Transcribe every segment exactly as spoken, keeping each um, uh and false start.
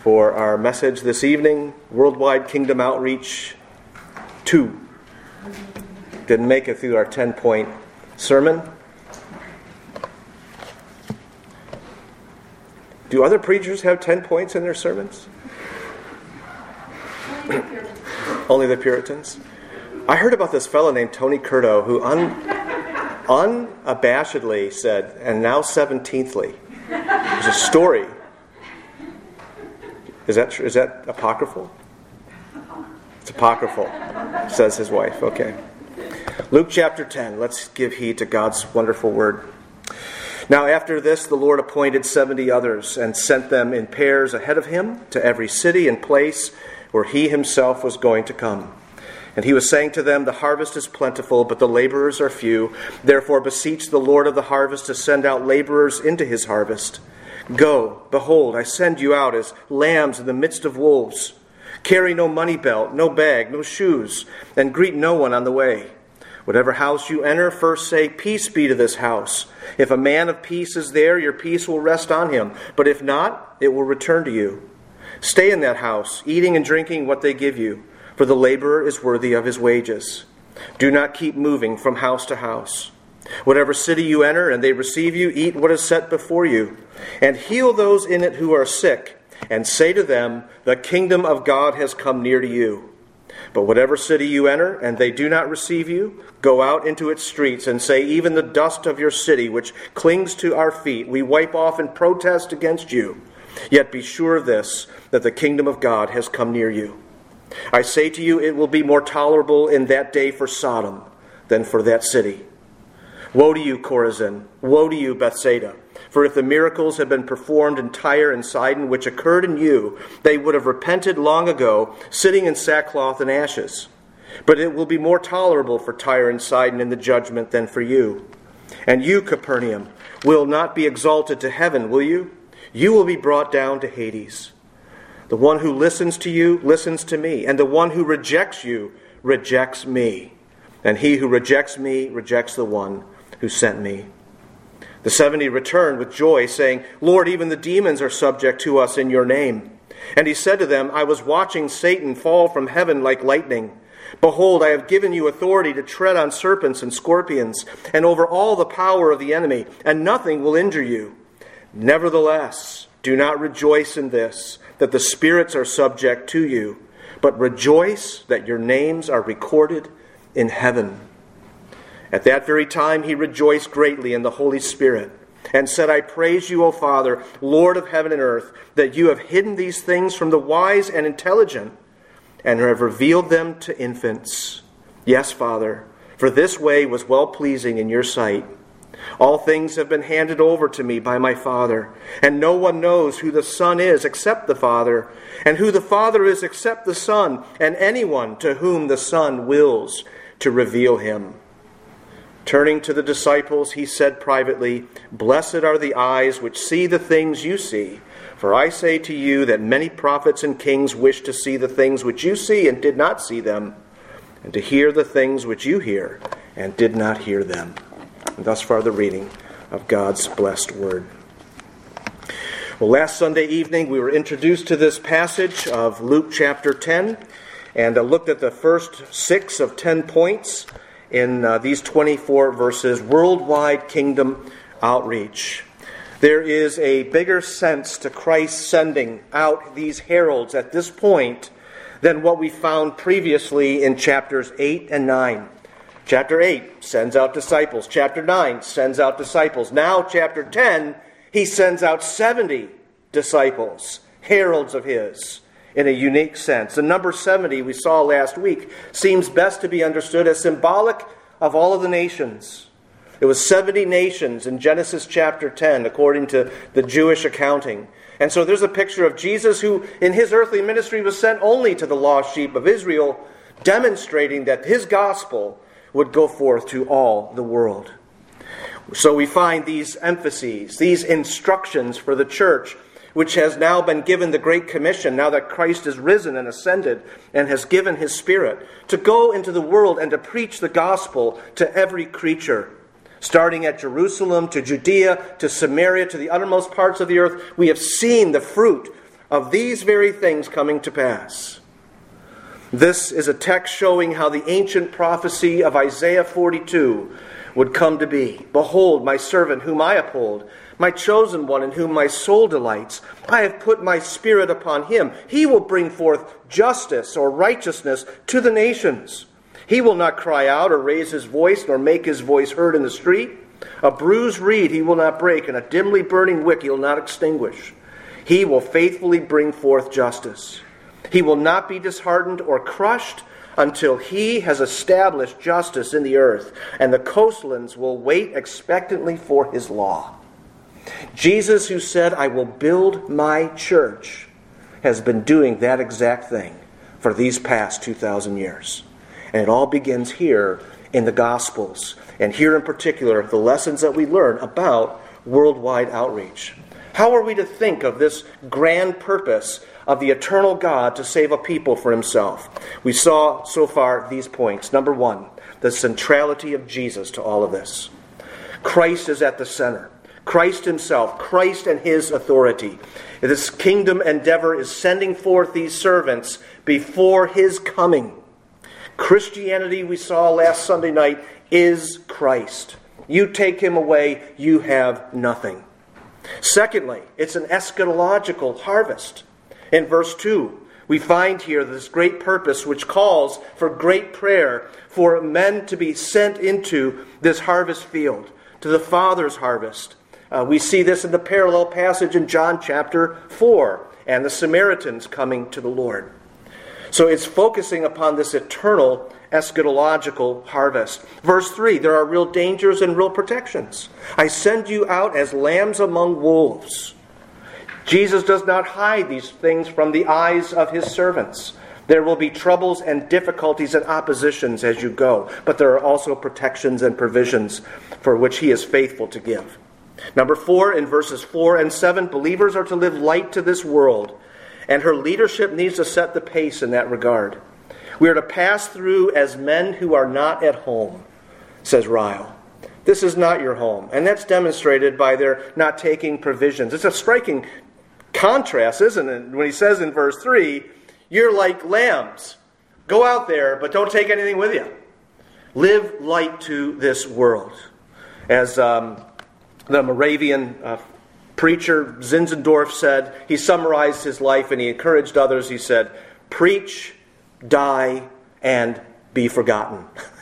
for our message this evening, Worldwide Kingdom Outreach two. Didn't make it through our ten-point sermon. Do other preachers have ten points in their sermons? Only the Puritans. I heard about this fellow named Tony Curto who un, unabashedly said, and now seventeenthly. There's a story. Is that true? Is that apocryphal? It's apocryphal, says his wife. Okay. Luke chapter ten. Let's give heed to God's wonderful word. Now after this, the Lord appointed seventy others and sent them in pairs ahead of him to every city and place where he himself was going to come. And he was saying to them, the harvest is plentiful, but the laborers are few. Therefore beseech the Lord of the harvest to send out laborers into his harvest. Go, behold, I send you out as lambs in the midst of wolves. Carry no money belt, no bag, no shoes, and greet no one on the way. Whatever house you enter, first say, peace be to this house. If a man of peace is there, your peace will rest on him. But if not, it will return to you. Stay in that house, eating and drinking what they give you, for the laborer is worthy of his wages. Do not keep moving from house to house. Whatever city you enter and they receive you, eat what is set before you, and heal those in it who are sick, and say to them, the kingdom of God has come near to you. But whatever city you enter and they do not receive you, go out into its streets and say, even the dust of your city which clings to our feet, we wipe off in protest against you. Yet be sure of this, that the kingdom of God has come near you. I say to you, it will be more tolerable in that day for Sodom than for that city. Woe to you, Chorazin! Woe to you, Bethsaida! For if the miracles had been performed in Tyre and Sidon, which occurred in you, they would have repented long ago, sitting in sackcloth and ashes. But it will be more tolerable for Tyre and Sidon in the judgment than for you. And you, Capernaum, will not be exalted to heaven, will you? You will be brought down to Hades. The one who listens to you listens to me, and the one who rejects you rejects me. And he who rejects me rejects the one who sent me. The seventy returned with joy, saying, Lord, even the demons are subject to us in your name. And he said to them, I was watching Satan fall from heaven like lightning. Behold, I have given you authority to tread on serpents and scorpions, and over all the power of the enemy, and nothing will injure you. Nevertheless, do not rejoice in this, that the spirits are subject to you, but rejoice that your names are recorded in heaven. At that very time he rejoiced greatly in the Holy Spirit, and said, I praise you, O Father, Lord of heaven and earth, that you have hidden these things from the wise and intelligent, and have revealed them to infants. Yes, Father, for this way was well-pleasing in your sight. All things have been handed over to me by my Father, and no one knows who the Son is except the Father, and who the Father is except the Son, and anyone to whom the Son wills to reveal him. Turning to the disciples, he said privately, Blessed are the eyes which see the things you see. For I say to you that many prophets and kings wished to see the things which you see and did not see them, and to hear the things which you hear and did not hear them. And thus far the reading of God's blessed word. Well, last Sunday evening we were introduced to this passage of Luke chapter ten, and uh, looked at the first six of ten points in uh, these twenty-four verses, Worldwide Kingdom Outreach. There is a bigger sense to Christ sending out these heralds at this point than what we found previously in chapters eight and nine. Chapter eight sends out disciples. Chapter nine sends out disciples. Now, chapter ten, he sends out seventy disciples, heralds of his, in a unique sense. The number seventy we saw last week seems best to be understood as symbolic of all of the nations. It was seventy nations in Genesis chapter ten, according to the Jewish accounting. And so there's a picture of Jesus who, in his earthly ministry, was sent only to the lost sheep of Israel, demonstrating that his gospel would go forth to all the world. So we find these emphases, these instructions for the church, which has now been given the Great Commission, now that Christ is risen and ascended and has given his Spirit, to go into the world and to preach the gospel to every creature. Starting at Jerusalem, to Judea, to Samaria, to the uttermost parts of the earth, we have seen the fruit of these very things coming to pass. This is a text showing how the ancient prophecy of Isaiah forty-two would come to be. Behold, my servant whom I uphold, my chosen one in whom my soul delights. I have put my spirit upon him. He will bring forth justice or righteousness to the nations. He will not cry out or raise his voice, nor make his voice heard in the street. A bruised reed he will not break, and a dimly burning wick he will not extinguish. He will faithfully bring forth justice. He will not be disheartened or crushed until he has established justice in the earth, and the coastlands will wait expectantly for his law. Jesus, who said, I will build my church, has been doing that exact thing for these past two thousand years. And it all begins here in the Gospels, and here in particular, the lessons that we learn about worldwide outreach. How are we to think of this grand purpose of the eternal God to save a people for himself? We saw so far these points. Number one, the centrality of Jesus to all of this. Christ is at the center. Christ himself, Christ and his authority. This kingdom endeavor is sending forth these servants before his coming. Christianity, we saw last Sunday night, is Christ. You take him away, you have nothing. Secondly, it's an eschatological harvest. In verse two, we find here this great purpose which calls for great prayer for men to be sent into this harvest field, to the Father's harvest. Uh, we see this in the parallel passage in John chapter four, and the Samaritans coming to the Lord. So it's focusing upon this eternal eschatological harvest. Verse three, there are real dangers and real protections. I send you out as lambs among wolves. Jesus does not hide these things from the eyes of his servants. There will be troubles and difficulties and oppositions as you go, but there are also protections and provisions for which he is faithful to give. Number four, in verses four and seven, believers are to live light to this world, and her leadership needs to set the pace in that regard. We are to pass through as men who are not at home, says Ryle. This is not your home, and that's demonstrated by their not taking provisions. It's a striking contrast, isn't it? When he says in verse three, you're like lambs. Go out there, but don't take anything with you. Live light to this world. As um, the Moravian uh, preacher Zinzendorf said, he summarized his life and he encouraged others. He said, preach, die, and be forgotten.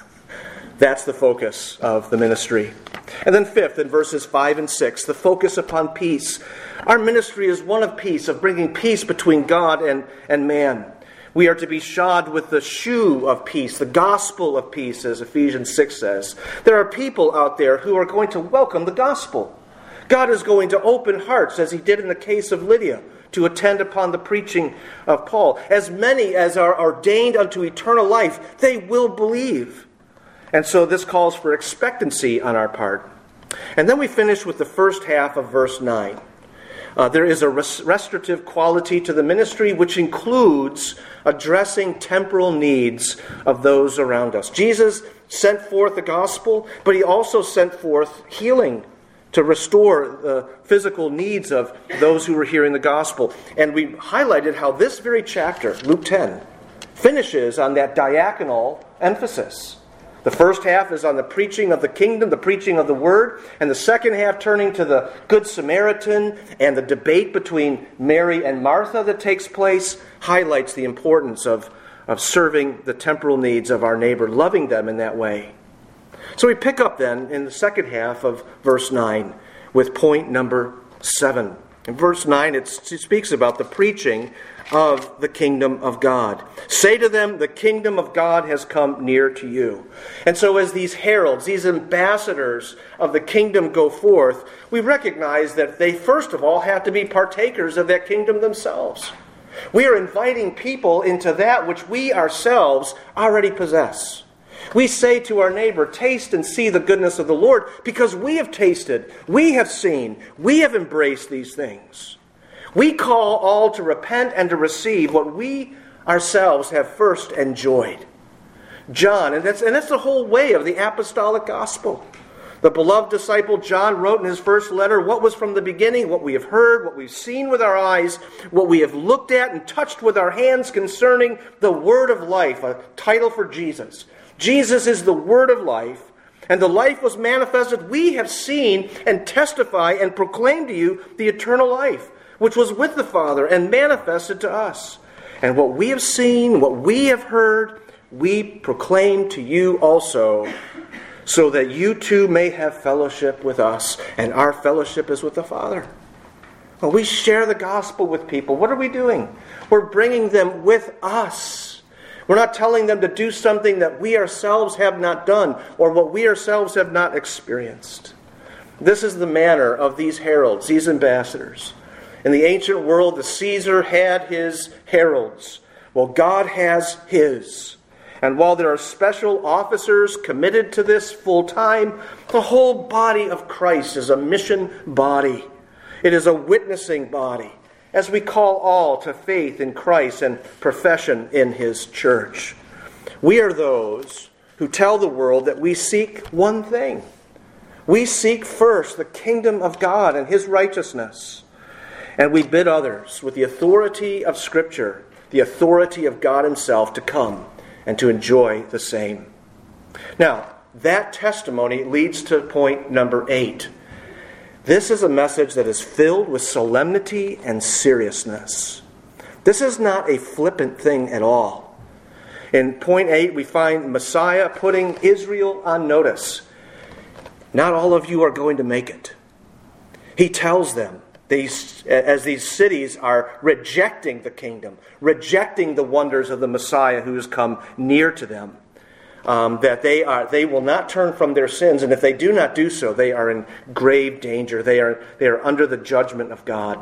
That's the focus of the ministry. And then fifth, in verses five and six, the focus upon peace. Our ministry is one of peace, of bringing peace between God and, and man. We are to be shod with the shoe of peace, the gospel of peace, as Ephesians six says. There are people out there who are going to welcome the gospel. God is going to open hearts, as he did in the case of Lydia, to attend upon the preaching of Paul. As many as are ordained unto eternal life, they will believe. And so this calls for expectancy on our part. And then we finish with the first half of verse nine. Uh, there is a res- restorative quality to the ministry which includes addressing temporal needs of those around us. Jesus sent forth the gospel, but he also sent forth healing to restore the physical needs of those who were hearing the gospel. And we highlighted how this very chapter, Luke ten, finishes on that diaconal emphasis. The first half is on the preaching of the kingdom, the preaching of the word, and the second half turning to the Good Samaritan and the debate between Mary and Martha that takes place highlights the importance of, of serving the temporal needs of our neighbor, loving them in that way. So we pick up then in the second half of verse nine with point number seven. In verse nine, it speaks about the preaching of the kingdom of God. Say to them, the kingdom of God has come near to you. And so as these heralds, these ambassadors of the kingdom go forth, we recognize that they first of all have to be partakers of that kingdom themselves. We are inviting people into that which we ourselves already possess. We say to our neighbor, taste and see the goodness of the Lord, because we have tasted, we have seen, we have embraced these things. We call all to repent and to receive what we ourselves have first enjoyed. John, and that's, and that's the whole way of the apostolic gospel. The beloved disciple John wrote in his first letter, what was from the beginning, what we have heard, what we've seen with our eyes, what we have looked at and touched with our hands concerning the word of life, a title for Jesus. Jesus is the word of life, and the life was manifested. We have seen and testify and proclaim to you the eternal life, which was with the Father and manifested to us. And what we have seen, what we have heard, we proclaim to you also, so that you too may have fellowship with us, and our fellowship is with the Father. When we share the gospel with people, what are we doing? We're bringing them with us. We're not telling them to do something that we ourselves have not done, or what we ourselves have not experienced. This is the manner of these heralds, these ambassadors. In the ancient world, the Caesar had his heralds. Well, God has his. And while there are special officers committed to this full time, the whole body of Christ is a mission body. It is a witnessing body, as we call all to faith in Christ and profession in His church. We are those who tell the world that we seek one thing. We seek first the kingdom of God and His righteousness. And we bid others, with the authority of Scripture, the authority of God Himself, to come and to enjoy the same. Now, that testimony leads to point number eight. This is a message that is filled with solemnity and seriousness. This is not a flippant thing at all. In point eight, we find Messiah putting Israel on notice. Not all of you are going to make it. He tells them, These, as these cities are rejecting the kingdom, rejecting the wonders of the Messiah who has come near to them, um, that they are they will not turn from their sins, and if they do not do so, they are in grave danger. They are they are under the judgment of God.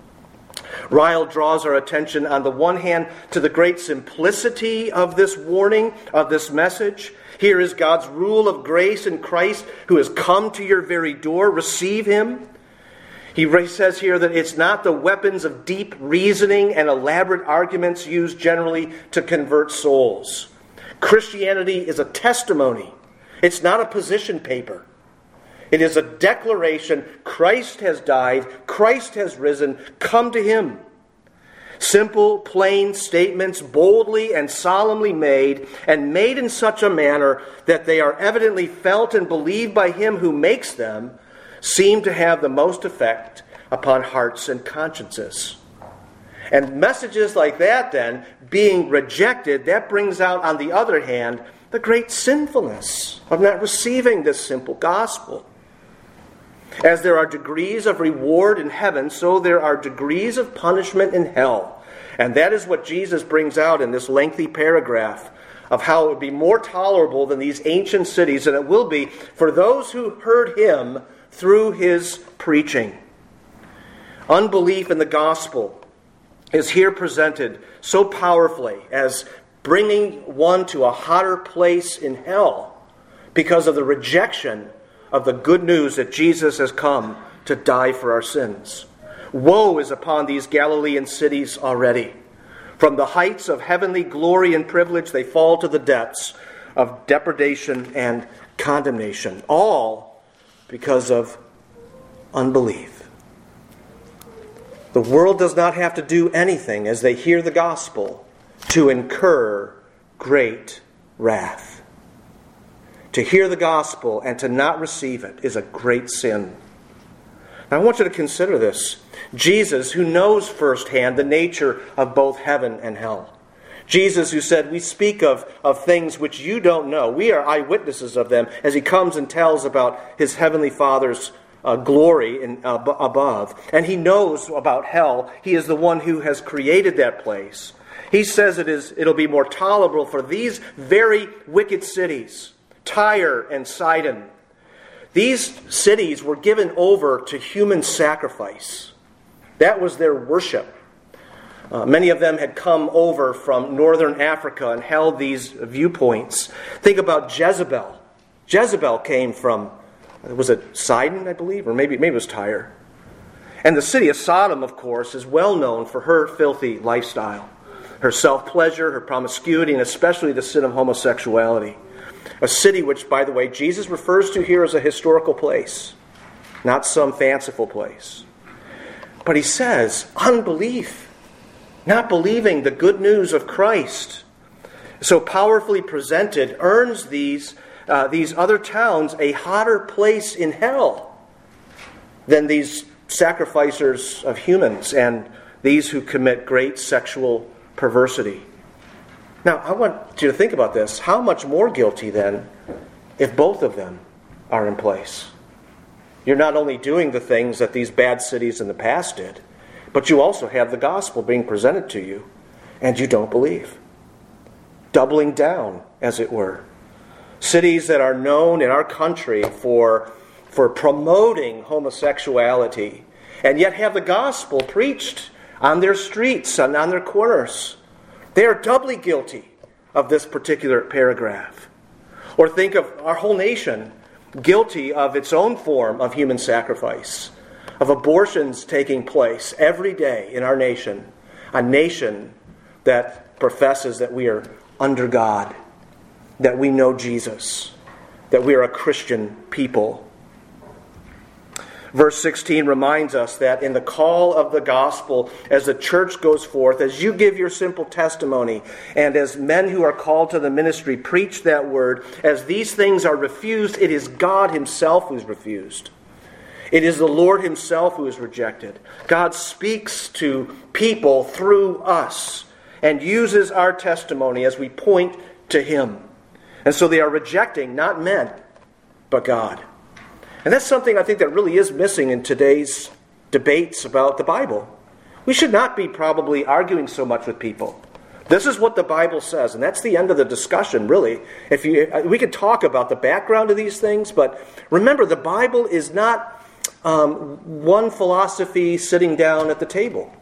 Ryle draws our attention on the one hand to the great simplicity of this warning, of this message. Here is God's rule of grace in Christ, who has come to your very door. Receive Him. He says here that it's not the weapons of deep reasoning and elaborate arguments used generally to convert souls. Christianity is a testimony. It's not a position paper. It is a declaration. Christ has died. Christ has risen. Come to Him. Simple, plain statements, boldly and solemnly made, and made in such a manner that they are evidently felt and believed by Him who makes them, seem to have the most effect upon hearts and consciences. And messages like that, then, being rejected, that brings out, on the other hand, the great sinfulness of not receiving this simple gospel. As there are degrees of reward in heaven, so there are degrees of punishment in hell. And that is what Jesus brings out in this lengthy paragraph of how it would be more tolerable than these ancient cities, and it will be for those who heard Him through His preaching. Unbelief in the gospel is here presented so powerfully as bringing one to a hotter place in hell because of the rejection of the good news that Jesus has come to die for our sins. Woe is upon these Galilean cities already. From the heights of heavenly glory and privilege, they fall to the depths of depredation and condemnation, all because of unbelief. The world does not have to do anything as they hear the gospel to incur great wrath. To hear the gospel and to not receive it is a great sin. Now, I want you to consider this. Jesus, who knows firsthand the nature of both heaven and hell. Jesus, who said, we speak of, of things which you don't know. We are eyewitnesses of them, as He comes and tells about His heavenly Father's uh, glory in, uh, b- above. And He knows about hell. He is the one who has created that place. He says it is, it'll be more tolerable for these very wicked cities, Tyre and Sidon. These cities were given over to human sacrifice. That was their worship. Uh, many of them had come over from northern Africa and held these viewpoints. Think about Jezebel. Jezebel came from, was it Sidon, I believe? Or maybe, maybe it was Tyre. And the city of Sodom, of course, is well known for her filthy lifestyle. Her self-pleasure, her promiscuity, and especially the sin of homosexuality. A city which, by the way, Jesus refers to here as a historical place, not some fanciful place. But he says, unbelief, not believing the good news of Christ, so powerfully presented, earns these, uh, these other towns a hotter place in hell than these sacrificers of humans and these who commit great sexual perversity. Now, I want you to think about this. How much more guilty, then, if both of them are in place? You're not only doing the things that these bad cities in the past did, but you also have the gospel being presented to you, and you don't believe. Doubling down, as it were. Cities that are known in our country for, for promoting homosexuality, and yet have the gospel preached on their streets and on their corners. They are doubly guilty of this particular paragraph. Or think of our whole nation guilty of its own form of human sacrifice, of abortions taking place every day in our nation, a nation that professes that we are under God, that we know Jesus, that we are a Christian people. Verse sixteen reminds us that in the call of the gospel, as the church goes forth, as you give your simple testimony, and as men who are called to the ministry preach that word, as these things are refused, it is God himself who's refused. It is the Lord himself who is rejected. God speaks to people through us and uses our testimony as we point to him. And so they are rejecting not men, but God. And that's something I think that really is missing in today's debates about the Bible. We should not be probably arguing so much with people. This is what the Bible says, and that's the end of the discussion, really. If you, we could talk about the background of these things, but remember, the Bible is not um, one philosophy sitting down at the table.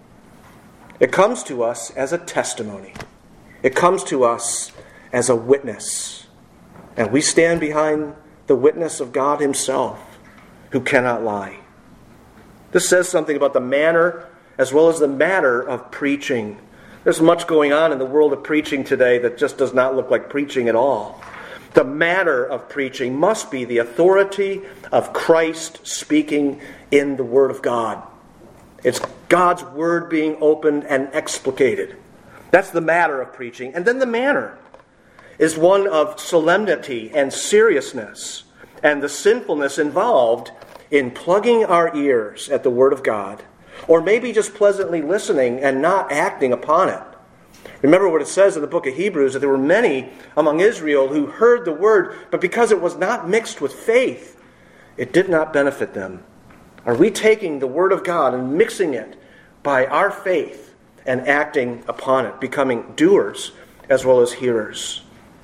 It comes to us as a testimony. It comes to us as a witness. And we stand behind the witness of God himself, who cannot lie. This says something about the manner as well as the matter of preaching. There's much going on in the world of preaching today that just does not look like preaching at all. The matter of preaching must be the authority of Christ speaking in the Word of God. It's God's Word being opened and explicated. That's the matter of preaching. And then the manner is one of solemnity and seriousness, and the sinfulness involved in plugging our ears at the Word of God, or maybe just pleasantly listening and not acting upon it. Remember what it says in the book of Hebrews, that there were many among Israel who heard the Word, but because it was not mixed with faith, it did not benefit them. Are we taking the Word of God and mixing it by our faith and acting upon it, becoming doers as well as hearers?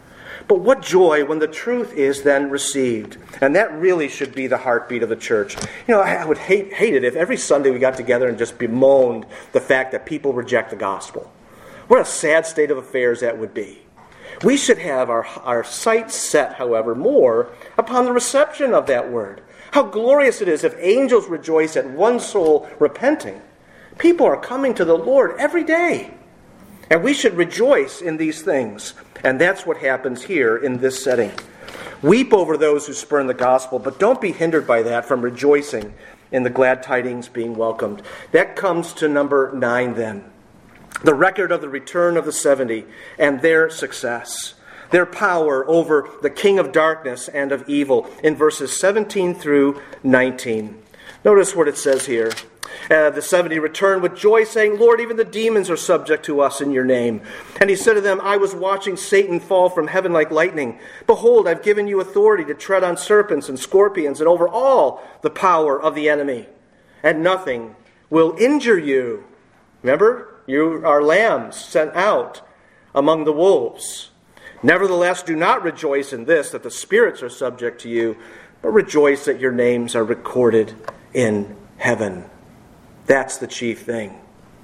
But what joy when the truth is then received. And that really should be the heartbeat of the church. You know, I would hate, hate it if every Sunday we got together and just bemoaned the fact that people reject the gospel. What a sad state of affairs that would be. We should have our, our sights set, however, more upon the reception of that word. How glorious it is if angels rejoice at one soul repenting. People are coming to the Lord every day. And we should rejoice in these things. And that's what happens here in this setting. Weep over those who spurn the gospel, but don't be hindered by that from rejoicing in the glad tidings being welcomed. That comes to number nine then. The record of the return of the seventy and their success. Their power over the king of darkness and of evil in verses seventeen through nineteen. Notice what it says here. Uh, the seventy returned with joy, saying, Lord, even the demons are subject to us in your name. And he said to them, I was watching Satan fall from heaven like lightning. Behold, I've given you authority to tread on serpents and scorpions and over all the power of the enemy. And nothing will injure you. Remember, you are lambs sent out among the wolves. Nevertheless, do not rejoice in this, that the spirits are subject to you, but rejoice that your names are recorded in heaven. That's the chief thing.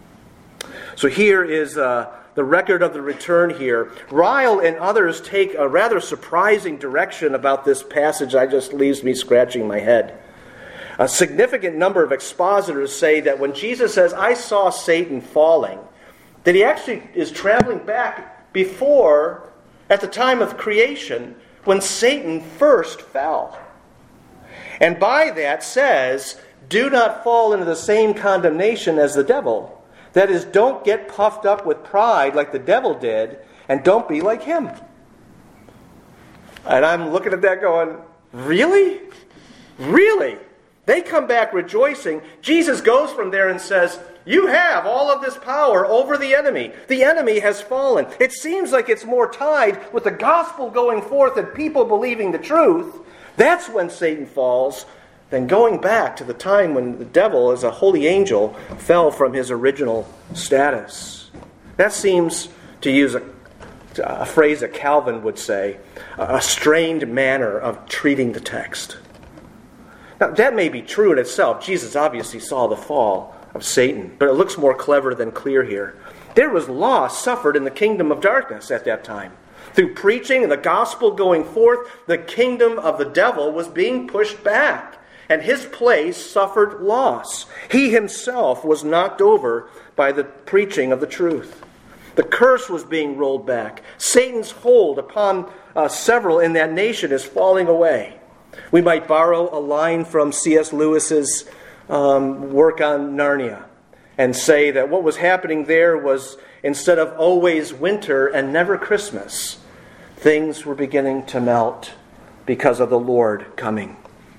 So here is uh, the record of the return here. Ryle and others take a rather surprising direction about this passage that just leaves me scratching my head. A significant number of expositors say that when Jesus says, I saw Satan falling, that he actually is traveling back before, at the time of creation, when Satan first fell. And by that says, do not fall into the same condemnation as the devil. That is, don't get puffed up with pride like the devil did, and don't be like him. And I'm looking at that going, really? Really? They come back rejoicing. Jesus goes from there and says, you have all of this power over the enemy. The enemy has fallen. It seems like it's more tied with the gospel going forth and people believing the truth. That's when Satan falls, than going back to the time when the devil, as a holy angel, fell from his original status. That seems, to use a, a phrase that Calvin would say, a strained manner of treating the text. Now, that may be true in itself. Jesus obviously saw the fall of Satan, but it looks more clever than clear here. There was loss suffered in the kingdom of darkness at that time. Through preaching and the gospel going forth, the kingdom of the devil was being pushed back, and his place suffered loss. He himself was knocked over by the preaching of the truth. The curse was being rolled back. Satan's hold upon uh, several in that nation is falling away. We might borrow a line from C S Lewis's um, work on Narnia and say that what was happening there was, instead of always winter and never Christmas, things were beginning to melt because of the Lord coming.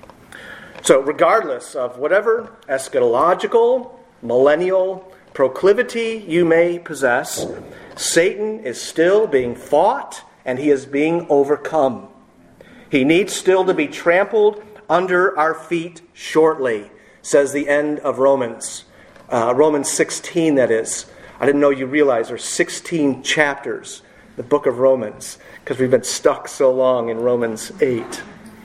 So regardless of whatever eschatological, millennial proclivity you may possess, Satan is still being fought and he is being overcome. He needs still to be trampled under our feet shortly, says the end of Romans. Uh, Romans sixteen, that is. I didn't know you realize there's sixteen chapters, the book of Romans, because we've been stuck so long in Romans eight.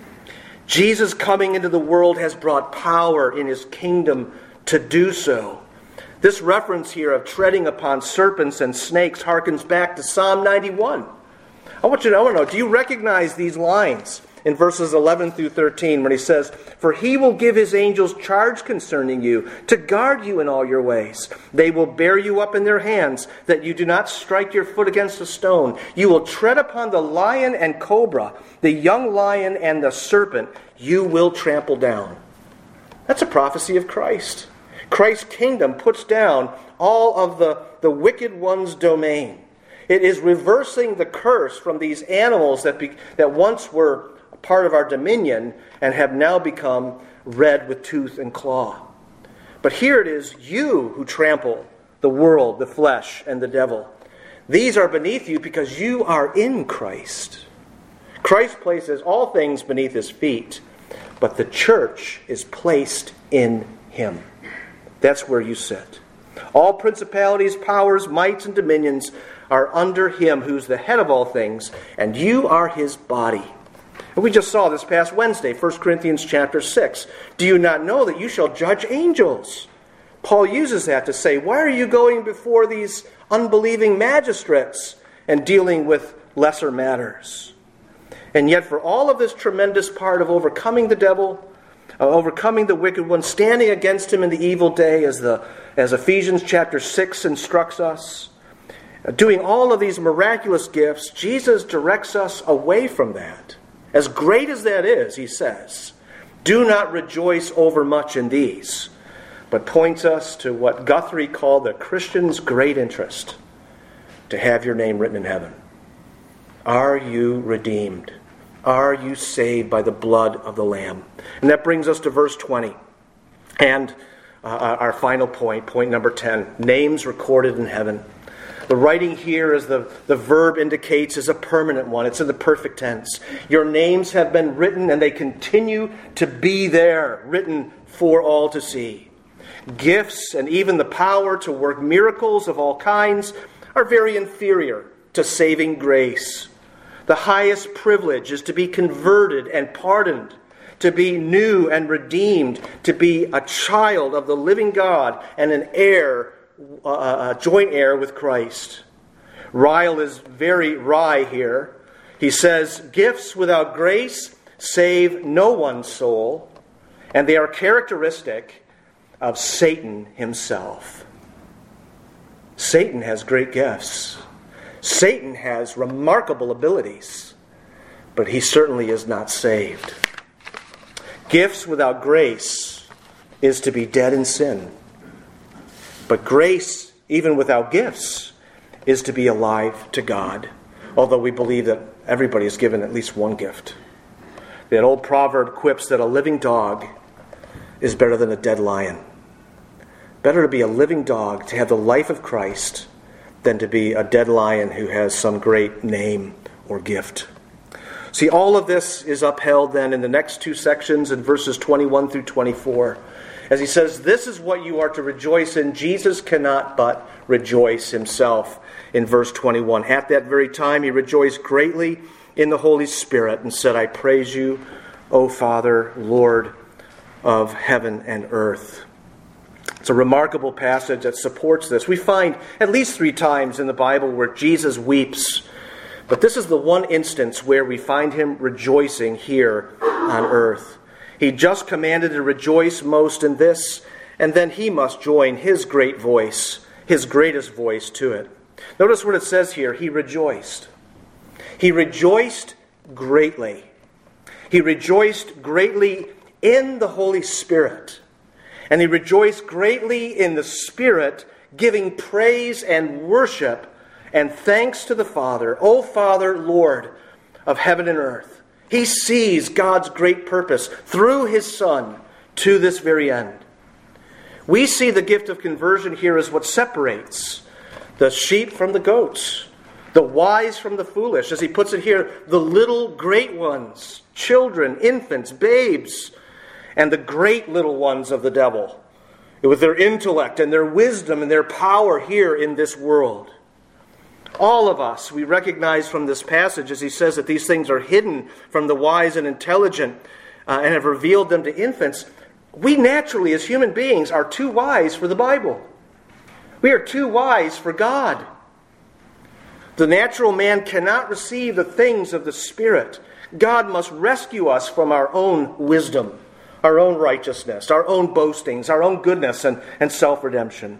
Jesus coming into the world has brought power in his kingdom to do so. This reference here of treading upon serpents and snakes harkens back to Psalm ninety-one. I want you to, I want to know, do you recognize these lines in verses eleven through thirteen when he says, for he will give his angels charge concerning you, to guard you in all your ways. They will bear you up in their hands, that you do not strike your foot against a stone. You will tread upon the lion and cobra, the young lion and the serpent you will trample down. That's a prophecy of Christ. Christ's kingdom puts down all of the, the wicked one's domain. It is reversing the curse from these animals that, be, that once were a part of our dominion and have now become red with tooth and claw. But here it is you who trample the world, the flesh, and the devil. These are beneath you because you are in Christ. Christ places all things beneath his feet, but the church is placed in him. That's where you sit. All principalities, powers, mights, and dominions are under him who's the head of all things, and you are his body. And we just saw this past Wednesday, First Corinthians chapter six. Do you not know that you shall judge angels? Paul uses that to say, why are you going before these unbelieving magistrates and dealing with lesser matters? And yet for all of this tremendous part of overcoming the devil, uh, overcoming the wicked one, standing against him in the evil day, as the as Ephesians chapter six instructs us, uh, doing all of these miraculous gifts, Jesus directs us away from that. As great as that is, he says, do not rejoice overmuch in these, but points us to what Guthrie called the Christian's great interest, to have your name written in heaven. Are you redeemed? Are you saved by the blood of the Lamb? And that brings us to verse twenty. And uh, our final point, point number ten, names recorded in heaven. The writing here, as the, the verb indicates, is a permanent one. It's in the perfect tense. Your names have been written and they continue to be there, written for all to see. Gifts and even the power to work miracles of all kinds are very inferior to saving grace. The highest privilege is to be converted and pardoned, to be new and redeemed, to be a child of the living God and an heir, uh, a joint heir with Christ. Ryle is very wry here. He says, gifts without grace save no one's soul, and they are characteristic of Satan himself. Satan has great gifts. Satan has remarkable abilities. but he certainly is not saved. Gifts without grace is to be dead in sin. But grace, even without gifts, is to be alive to God, although we believe that everybody is given at least one gift. That old proverb quips that a living dog is better than a dead lion. Better to be a living dog, to have the life of Christ, than to be a dead lion who has some great name or gift. See, all of this is upheld then in the next two sections in verses twenty-one through twenty-four. As he says, this is what you are to rejoice in. Jesus cannot but rejoice himself in verse twenty-one. At that very time he rejoiced greatly in the Holy Spirit and said, I praise you, O Father, Lord of heaven and earth. It's a remarkable passage that supports this. We find at least three times in the Bible where Jesus weeps. But this is the one instance where we find him rejoicing here on earth. He just commanded to rejoice most in this, and then he must join his great voice, his greatest voice to it. Notice what it says here. He rejoiced. He rejoiced greatly. He rejoiced greatly in the Holy Spirit. And he rejoiced greatly in the Spirit, giving praise and worship and thanks to the Father. O Father, Lord of heaven and earth. He sees God's great purpose through his Son to this very end. We see the gift of conversion here as what separates the sheep from the goats, the wise from the foolish. As he puts it here, the little great ones, children, infants, babes, and the great little ones of the devil, with their intellect and their wisdom and their power here in this world. All of us, we recognize from this passage, as he says that these things are hidden from the wise and intelligent uh, and have revealed them to infants. We naturally, as human beings, are too wise for the Bible. We are too wise for God. The natural man cannot receive the things of the Spirit. God must rescue us from our own wisdom, our own righteousness, our own boastings, our own goodness and, and self-redemption.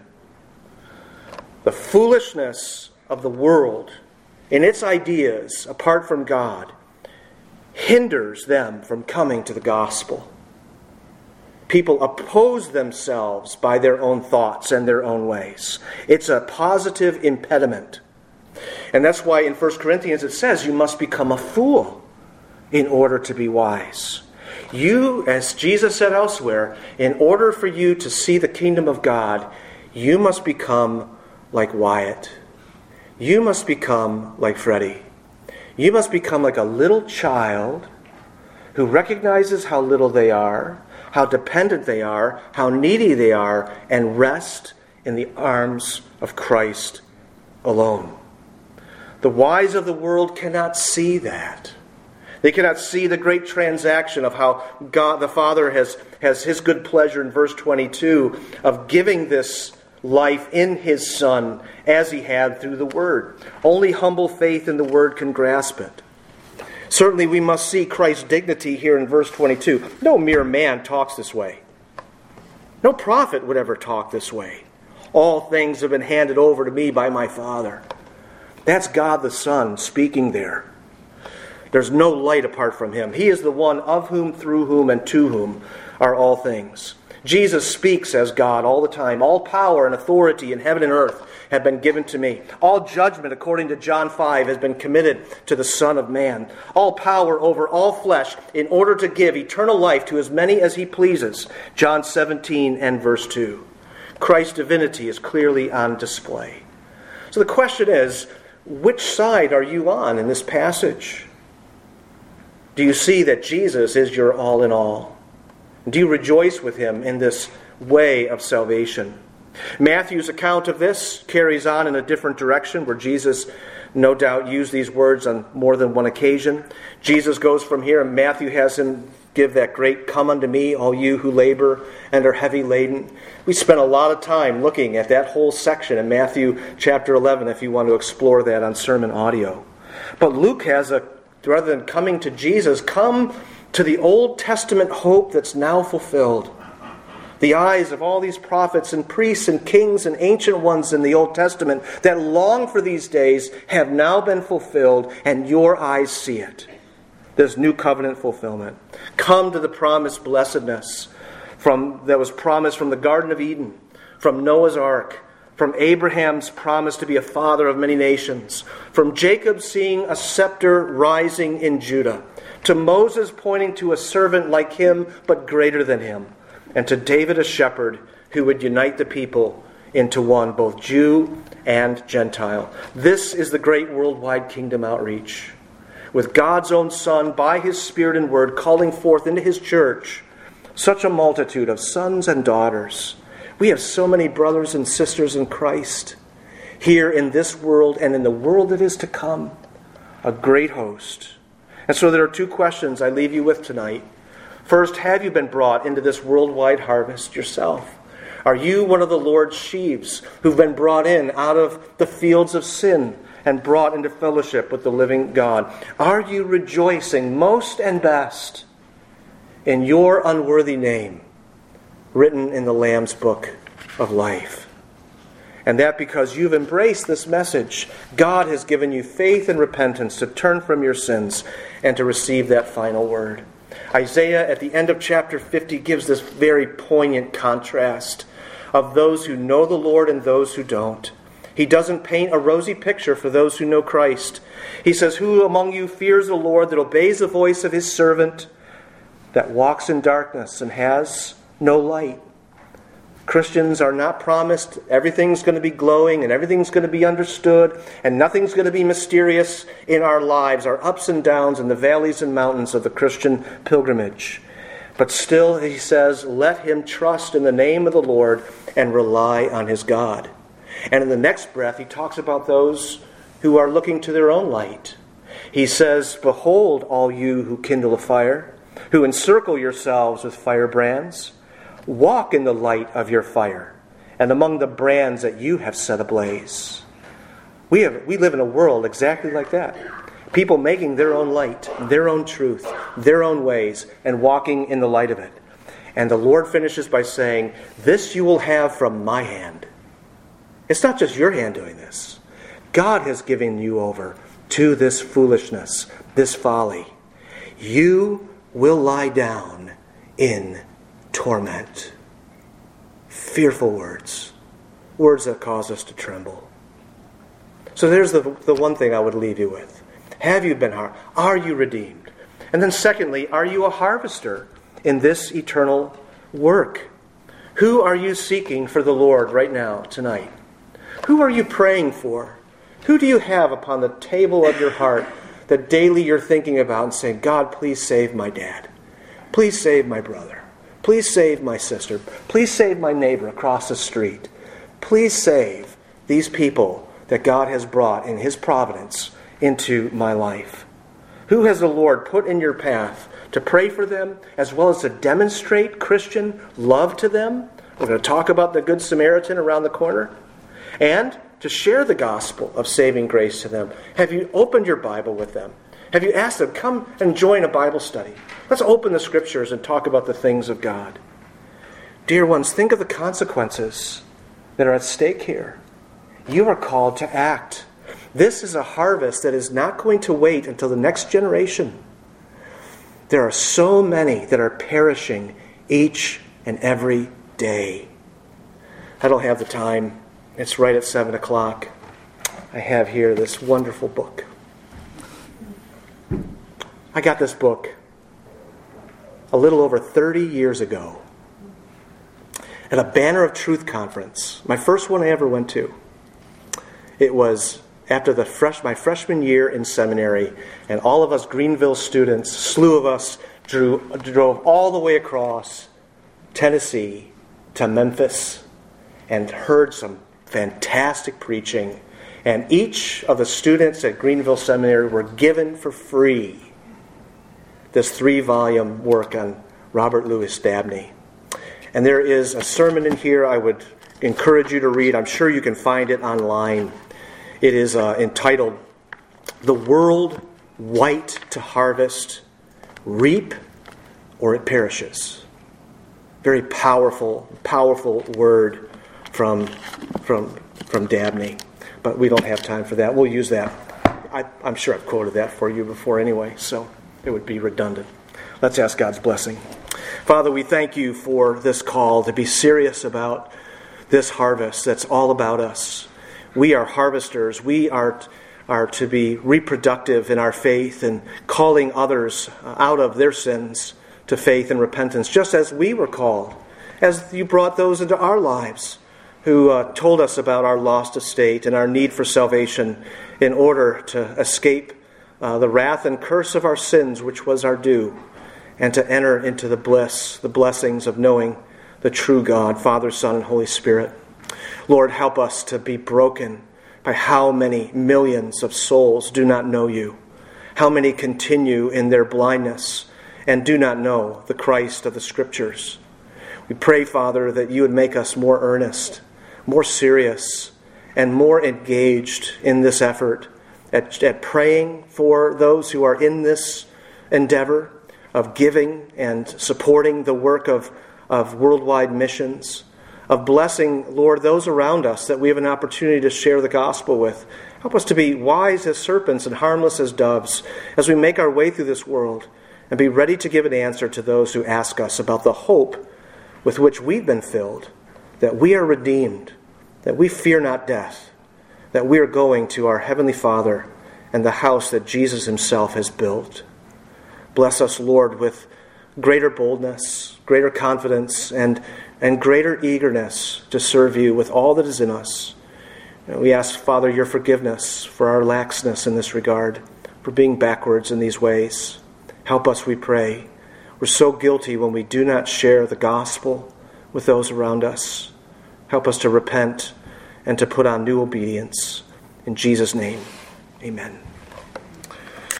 The foolishness of the world in its ideas apart from God hinders them from coming to the gospel. People oppose themselves by their own thoughts and their own ways. It's a positive impediment. And that's why in First Corinthians it says you must become a fool in order to be wise. You, as Jesus said elsewhere, in order for you to see the kingdom of God, you must become like Wyatt. You must become like Freddie. You must become like a little child who recognizes how little they are, how dependent they are, how needy they are, and rest in the arms of Christ alone. The wise of the world cannot see that. They cannot see the great transaction of how God the Father has, has his good pleasure in verse twenty-two of giving this life in his Son as he had through the Word. Only humble faith in the Word can grasp it. Certainly we must see Christ's dignity here in verse twenty-two. No mere man talks this way. No prophet would ever talk this way. All things have been handed over to me by my Father. That's God the Son speaking there. There's no light apart from him. He is the one of whom, through whom, and to whom are all things. Jesus speaks as God all the time. All power and authority in heaven and earth have been given to me. All judgment, according to John five, has been committed to the Son of Man. All power over all flesh in order to give eternal life to as many as he pleases. John seventeen and verse two. Christ's divinity is clearly on display. So the question is, which side are you on in this passage? Do you see that Jesus is your all in all? Do you rejoice with him in this way of salvation? Matthew's account of this carries on in a different direction, where Jesus no doubt used these words on more than one occasion. Jesus goes from here, and Matthew has him give that great, "Come unto me, all you who labor and are heavy laden." We spent a lot of time looking at that whole section in Matthew chapter eleven, if you want to explore that on sermon audio. But Luke has a, rather than coming to Jesus, come to the Old Testament hope that's now fulfilled. The eyes of all these prophets and priests and kings and ancient ones in the Old Testament that long for these days have now been fulfilled, and your eyes see it. this new covenant fulfillment. Come to the promised blessedness from that was promised from the Garden of Eden, from Noah's Ark, from Abraham's promise to be a father of many nations, from Jacob seeing a scepter rising in Judah, to Moses pointing to a servant like him but greater than him, and to David a shepherd who would unite the people into one, both Jew and Gentile. This is the great worldwide kingdom outreach, with God's own Son, by His Spirit and Word, calling forth into His church such a multitude of sons and daughters. We have so many brothers and sisters in Christ here in this world and in the world that is to come. A great host. And so there are two questions I leave you with tonight. First, have you been brought into this worldwide harvest yourself? Are you one of the Lord's sheaves who've been brought in out of the fields of sin and brought into fellowship with the living God? Are you rejoicing most and best in your unworthy name written in the Lamb's book of life? And that because you've embraced this message, God has given you faith and repentance to turn from your sins and to receive that final word. Isaiah at the end of chapter fifty gives this very poignant contrast of those who know the Lord and those who don't. He doesn't paint a rosy picture for those who know Christ. He says, "Who among you fears the Lord, that obeys the voice of His servant, that walks in darkness and has no light?" Christians are not promised everything's going to be glowing and everything's going to be understood and nothing's going to be mysterious in our lives, our ups and downs and the valleys and mountains of the Christian pilgrimage. But still, he says, let him trust in the name of the Lord and rely on his God. And in the next breath, he talks about those who are looking to their own light. He says, "Behold, all you who kindle a fire, who encircle yourselves with firebrands, walk in the light of your fire, and among the brands that you have set ablaze." We have we live in a world exactly like that. People making their own light, their own truth, their own ways, and walking in the light of it. And the Lord finishes by saying, "This you will have from my hand." It's not just your hand doing this. God has given you over to this foolishness, this folly. You will lie down in torment. Fearful words. Words that cause us to tremble. So there's the, the one thing I would leave you with. Have you been har- Are you redeemed? And then secondly, are you a harvester in this eternal work? Who are you seeking for the Lord right now, tonight? Who are you praying for? Who do you have upon the table of your heart that daily you're thinking about and saying, "God, please save my dad. Please save my brother. Please save my sister. Please save my neighbor across the street. Please save these people that God has brought in His providence into my life." Who has the Lord put in your path to pray for them as well as to demonstrate Christian love to them? We're going to talk about the Good Samaritan around the corner. And to share the gospel of saving grace to them. Have you opened your Bible with them? Have you asked them, "Come and join a Bible study. Let's open the Scriptures and talk about the things of God"? Dear ones, think of the consequences that are at stake here. You are called to act. This is a harvest that is not going to wait until the next generation. There are so many that are perishing each and every day. I don't have the time. It's right at seven o'clock. I have here this wonderful book. I got this book a little over thirty years ago at a Banner of Truth conference, my first one I ever went to. It was after the fresh, my freshman year in seminary, and all of us Greenville students, a slew of us, drew, drove all the way across Tennessee to Memphis and heard some fantastic preaching. And each of the students at Greenville Seminary were given for free this three-volume work on Robert Louis Dabney. And there is a sermon in here I would encourage you to read. I'm sure you can find it online. It is uh, entitled, "The World White to Harvest, Reap or It Perishes." Very powerful, powerful word from, from, from Dabney. But we don't have time for that. We'll use that. I, I'm sure I've quoted that for you before anyway. So It would be redundant. Let's ask God's blessing. Father, we thank you for this call to be serious about this harvest that's all about us. We are harvesters. We are, are to be reproductive in our faith and calling others out of their sins to faith and repentance, just as we were called, as you brought those into our lives who uh, told us about our lost estate and our need for salvation in order to escape uh, the wrath and curse of our sins, which was our due, and to enter into the bliss, the blessings of knowing the true God, Father, Son, and Holy Spirit. Lord, help us to be broken by how many millions of souls do not know you, how many continue in their blindness and do not know the Christ of the Scriptures. We pray, Father, that you would make us more earnest, more serious, and more engaged in this effort at, at praying for those who are in this endeavor of giving and supporting the work of, of worldwide missions, of blessing, Lord, those around us that we have an opportunity to share the gospel with. Help us to be wise as serpents and harmless as doves as we make our way through this world, and be ready to give an answer to those who ask us about the hope with which we've been filled, that we are redeemed, that we fear not death, that we are going to our Heavenly Father and the house that Jesus himself has built. Bless us, Lord, with greater boldness, greater confidence, and, and greater eagerness to serve you with all that is in us. And we ask, Father, your forgiveness for our laxness in this regard, for being backwards in these ways. Help us, we pray. We're so guilty when we do not share the gospel with those around us. Help us to repent and to put on new obedience. In Jesus' name, amen.